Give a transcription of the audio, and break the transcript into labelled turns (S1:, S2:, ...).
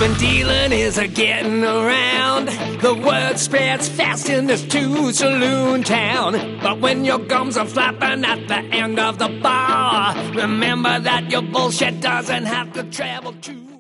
S1: when dealing is a getting around. The word spreads fast in this two-saloon town. But when your gums are flapping at the end of the bar, remember that your bullshit doesn't have to travel too